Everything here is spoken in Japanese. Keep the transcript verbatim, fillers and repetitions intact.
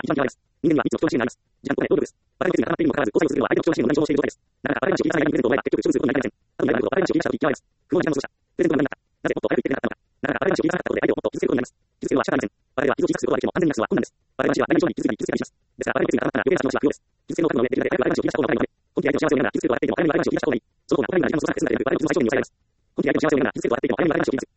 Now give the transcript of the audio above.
一番嫌いです。人間にはみっつの貴重なシーンがあります。時間とお金、労力です。我々の必要になっているにもかかわらず、交際を続けるのは相手の貴重なシーンを何もしている状態です。なかなか我々が話を言い出したが、インプレゼントを前が結局処理することになりません。多分やること我々が話を言い出したとき嫌いです。不毛な時間の過ごした。プレゼントが何だった。なぜもっと早く言ってくれなかったのか。なかなか我々が話を言い出さなかったことで相手をもっと傷つけることになります。傷つけるのは仕方ありません。我々は傷を小さくすることができても安全になくすのは困難です。我々の話は相手の上に傷つけたり傷つけたりします。ですから我々に決意が固まったら余計な話は不要です。傷つけの覚悟の上できるだけ早く相手の話を言い出した方が悪いので、今期相手の幸せを願うなら傷つけることは早くても早めに相手の話を言い出した方がいい。その方がお互いには時間の過ごさなくて済んだという我々の傷つける相手を言う。今期相手の幸せを願うなら傷つけることは早くても早めに相手の話を言い出した方がいい。